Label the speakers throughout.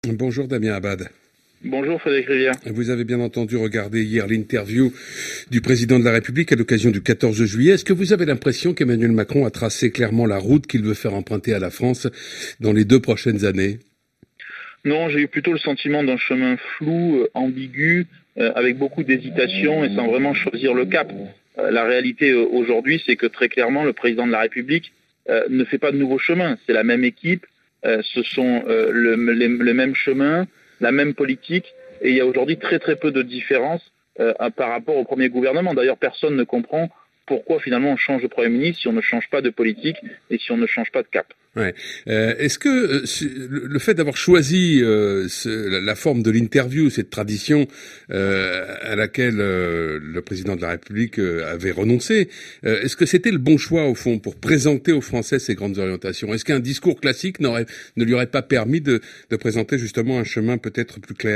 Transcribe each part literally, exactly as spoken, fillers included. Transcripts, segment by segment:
Speaker 1: Bonjour Damien Abad.
Speaker 2: Bonjour Frédéric Rivière.
Speaker 1: Vous avez bien entendu regarder hier l'interview du président de la République à l'occasion du quatorze juillet. Est-ce que vous avez l'impression qu'Emmanuel Macron a tracé clairement la route qu'il veut faire emprunter à la France dans les deux prochaines années ?
Speaker 2: Non, j'ai eu plutôt le sentiment d'un chemin flou, ambigu, euh, avec beaucoup d'hésitation et sans vraiment choisir le cap. Euh, la réalité euh, aujourd'hui, c'est que très clairement, le président de la République euh, ne fait pas de nouveau chemin. C'est la même équipe, euh, ce sont euh, le, les, les mêmes chemins, la même politique, et il y a aujourd'hui très très peu de différence euh, par rapport au premier gouvernement. D'ailleurs, personne ne comprend pourquoi finalement on change de Premier ministre si on ne change pas de politique et si on ne change pas de cap.
Speaker 1: Ouais. Euh, est-ce que euh, le fait d'avoir choisi euh, ce, la forme de l'interview, cette tradition euh, à laquelle euh, le président de la République euh, avait renoncé, euh, est-ce que c'était le bon choix au fond pour présenter aux Français ces grandes orientations ? Est-ce qu'un discours classique n'aurait, ne lui aurait pas permis de, de présenter justement un chemin peut-être plus clair ?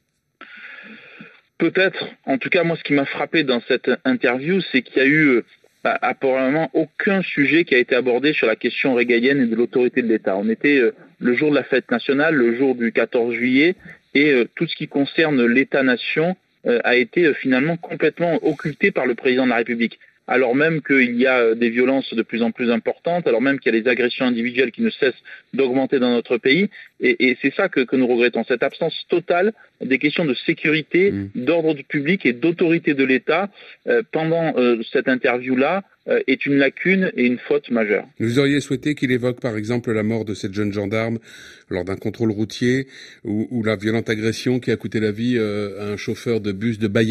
Speaker 2: Peut-être. En tout cas, moi, ce qui m'a frappé dans cette interview, c'est qu'il y a eu bah, apparemment aucun sujet qui a été abordé sur la question régalienne et de l'autorité de l'État. On était euh, le jour de la fête nationale, le jour du quatorze juillet, et euh, tout ce qui concerne l'État-nation euh, a été euh, finalement complètement occulté par le président de la République. Alors même qu'il y a des violences de plus en plus importantes, alors même qu'il y a des agressions individuelles qui ne cessent d'augmenter dans notre pays. Et, et c'est ça que, que nous regrettons, cette absence totale des questions de sécurité, mmh. d'ordre du public et d'autorité de l'État euh, pendant euh, cette interview-là euh, est une lacune et une faute majeure.
Speaker 1: Vous auriez souhaité qu'il évoque par exemple la mort de cette jeune gendarme lors d'un contrôle routier ou, ou la violente agression qui a coûté la vie euh, à un chauffeur de bus de Bayonne ?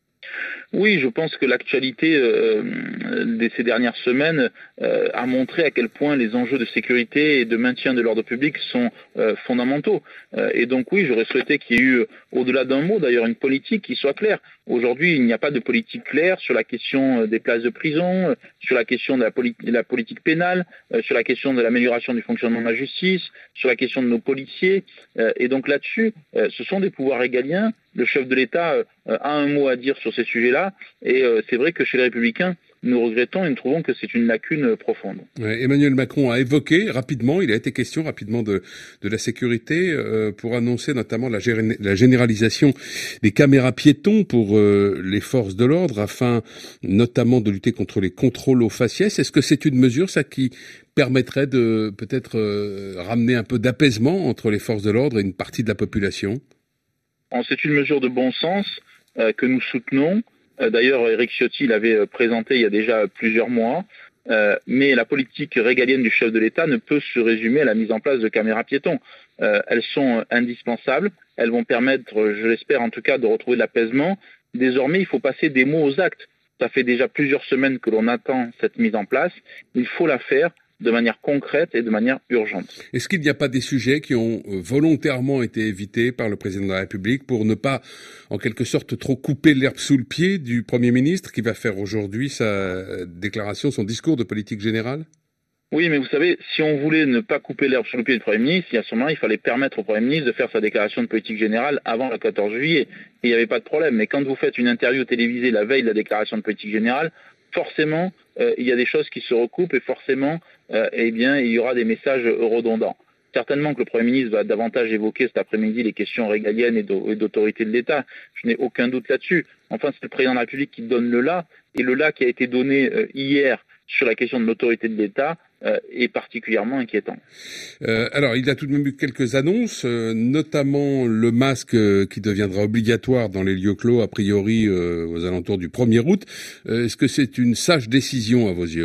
Speaker 2: Oui, je pense que l'actualité euh, de ces dernières semaines euh, a montré à quel point les enjeux de sécurité et de maintien de l'ordre public sont euh, fondamentaux. Euh, et donc oui, j'aurais souhaité qu'il y ait eu, au-delà d'un mot d'ailleurs, une politique qui soit claire. Aujourd'hui, il n'y a pas de politique claire sur la question des places de prison, sur la question de la, poli- de la politique pénale, euh, sur la question de l'amélioration du fonctionnement de la justice, sur la question de nos policiers. Euh, et donc là-dessus, euh, ce sont des pouvoirs régaliens. Le chef de l'État euh, a un mot à dire sur ces sujets-là. Et euh, c'est vrai que chez les Républicains, nous regrettons et nous trouvons que c'est une lacune profonde.
Speaker 1: Ouais, Emmanuel Macron a évoqué rapidement, il a été question rapidement de, de la sécurité euh, pour annoncer notamment la, gé- la généralisation des caméras piétons pour euh, les forces de l'ordre afin notamment de lutter contre les contrôles aux faciès. Est-ce que c'est une mesure, ça, qui permettrait de peut-être euh, ramener un peu d'apaisement entre les forces de l'ordre et une partie de la population ?
Speaker 2: C'est une mesure de bon sens euh, que nous soutenons. Euh, d'ailleurs, Éric Ciotti l'avait présenté il y a déjà plusieurs mois. Euh, mais la politique régalienne du chef de l'État ne peut se résumer à la mise en place de caméras piétons. Euh, elles sont indispensables. Elles vont permettre, je l'espère en tout cas, de retrouver de l'apaisement. Désormais, il faut passer des mots aux actes. Ça fait déjà plusieurs semaines que l'on attend cette mise en place. Il faut la faire de manière concrète et de manière urgente.
Speaker 1: Est-ce qu'il n'y a pas des sujets qui ont volontairement été évités par le président de la République pour ne pas, en quelque sorte, trop couper l'herbe sous le pied du Premier ministre qui va faire aujourd'hui sa déclaration, son discours de politique générale ?
Speaker 2: Oui, mais vous savez, si on voulait ne pas couper l'herbe sous le pied du Premier ministre, il y a ce moment, il fallait permettre au Premier ministre de faire sa déclaration de politique générale avant le quatorze juillet. Et il n'y avait pas de problème. Mais quand vous faites une interview télévisée la veille de la déclaration de politique générale, forcément, euh, il y a des choses qui se recoupent et forcément, euh, eh bien, il y aura des messages redondants. Certainement que le Premier ministre va davantage évoquer cet après-midi les questions régaliennes et d'autorité de l'État. Je n'ai aucun doute là-dessus. Enfin, c'est le président de la République qui donne le là. Et le là qui a été donné euh, hier sur la question de l'autorité de l'État euh, est particulièrement inquiétant.
Speaker 1: Euh, alors, il y a tout de même eu quelques annonces, euh, notamment le masque euh, qui deviendra obligatoire dans les lieux clos, a priori euh, aux alentours du premier août. Euh, est-ce que c'est une sage décision à vos yeux ?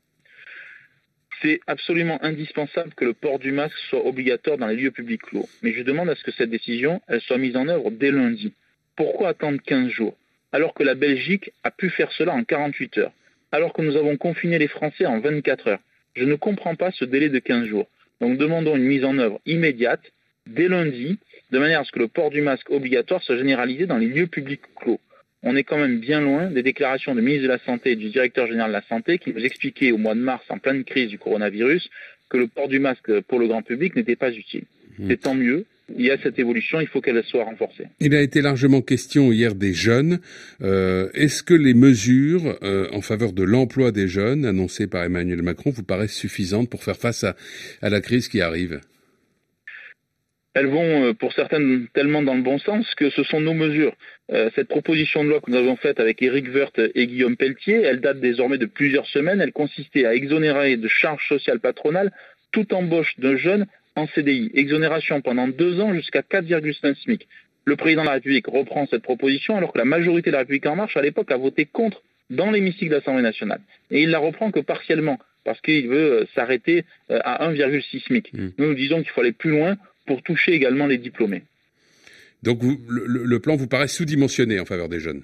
Speaker 2: C'est absolument indispensable que le port du masque soit obligatoire dans les lieux publics clos. Mais je demande à ce que cette décision elle soit mise en œuvre dès lundi. Pourquoi attendre quinze jours ? Alors que la Belgique a pu faire cela en quarante-huit heures. Alors que nous avons confiné les Français en vingt-quatre heures. Je ne comprends pas ce délai de quinze jours. Donc demandons une mise en œuvre immédiate, dès lundi, de manière à ce que le port du masque obligatoire soit généralisé dans les lieux publics clos. On est quand même bien loin des déclarations du ministre de la Santé et du directeur général de la Santé qui nous expliquaient au mois de mars, en pleine crise du coronavirus, que le port du masque pour le grand public n'était pas utile. Mmh. C'est tant mieux. Il y a cette évolution, il faut qu'elle soit renforcée.
Speaker 1: Il a été largement question hier des jeunes. Euh, est-ce que les mesures euh, en faveur de l'emploi des jeunes annoncées par Emmanuel Macron vous paraissent suffisantes pour faire face à, à la crise qui arrive ?
Speaker 2: Elles vont, pour certaines, tellement dans le bon sens que ce sont nos mesures. Euh, cette proposition de loi que nous avons faite avec Éric Woerth et Guillaume Pelletier, elle date désormais de plusieurs semaines. Elle consistait à exonérer de charges sociales patronales toute embauche d'un jeune en C D I. Exonération pendant deux ans jusqu'à quatre virgule cinq SMIC. Le président de la République reprend cette proposition alors que la majorité de la République En Marche, à l'époque, a voté contre dans l'hémicycle de l'Assemblée nationale. Et il la reprend que partiellement, parce qu'il veut s'arrêter à un virgule six SMIC. Mmh. Nous, nous disons qu'il faut aller plus loin pour toucher également les diplômés.
Speaker 1: Donc vous, le, le plan vous paraît sous-dimensionné en faveur des jeunes?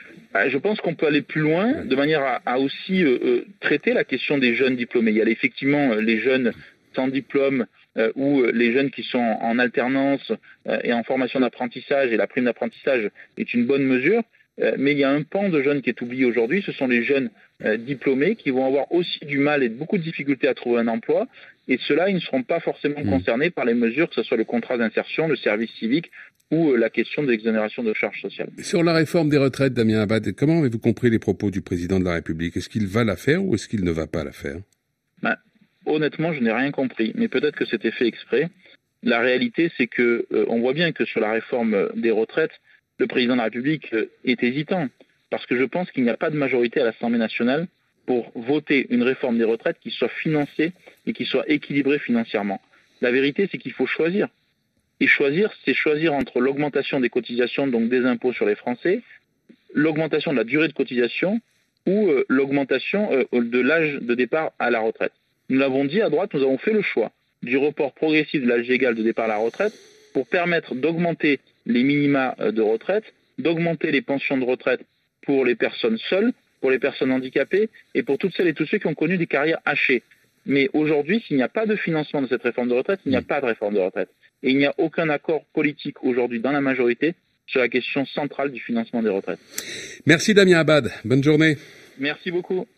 Speaker 2: Je pense qu'on peut aller plus loin ouais. de manière à, à aussi euh, traiter la question des jeunes diplômés. Il y a effectivement les jeunes sans diplôme euh, ou les jeunes qui sont en alternance euh, et en formation d'apprentissage, et la prime d'apprentissage est une bonne mesure. Euh, mais il y a un pan de jeunes qui est oublié aujourd'hui, ce sont les jeunes euh, diplômés qui vont avoir aussi du mal et beaucoup de difficultés à trouver un emploi. Et ceux-là, ils ne seront pas forcément mmh. concernés par les mesures, que ce soit le contrat d'insertion, le service civique ou la question de l'exonération de charges sociales.
Speaker 1: Sur la réforme des retraites, Damien Abad, comment avez-vous compris les propos du président de la République? Est-ce qu'il va la faire ou est-ce qu'il ne va pas la faire?
Speaker 2: ben, Honnêtement, je n'ai rien compris, mais peut-être que c'était fait exprès. La réalité, c'est que euh, on voit bien que sur la réforme des retraites, le président de la République euh, est hésitant, parce que je pense qu'il n'y a pas de majorité à l'Assemblée nationale pour voter une réforme des retraites qui soit financée et qui soit équilibrée financièrement. La vérité, c'est qu'il faut choisir. Et choisir, c'est choisir entre l'augmentation des cotisations, donc des impôts sur les Français, l'augmentation de la durée de cotisation ou euh, l'augmentation euh, de l'âge de départ à la retraite. Nous l'avons dit à droite, nous avons fait le choix du report progressif de l'âge légal de départ à la retraite pour permettre d'augmenter les minima de retraite, d'augmenter les pensions de retraite pour les personnes seules, pour les personnes handicapées et pour toutes celles et tous ceux qui ont connu des carrières hachées. Mais aujourd'hui, s'il n'y a pas de financement de cette réforme de retraite, il n'y a pas de réforme de retraite. Et il n'y a aucun accord politique aujourd'hui dans la majorité sur la question centrale du financement des retraites.
Speaker 1: Merci Damien Abad. Bonne journée.
Speaker 2: Merci beaucoup.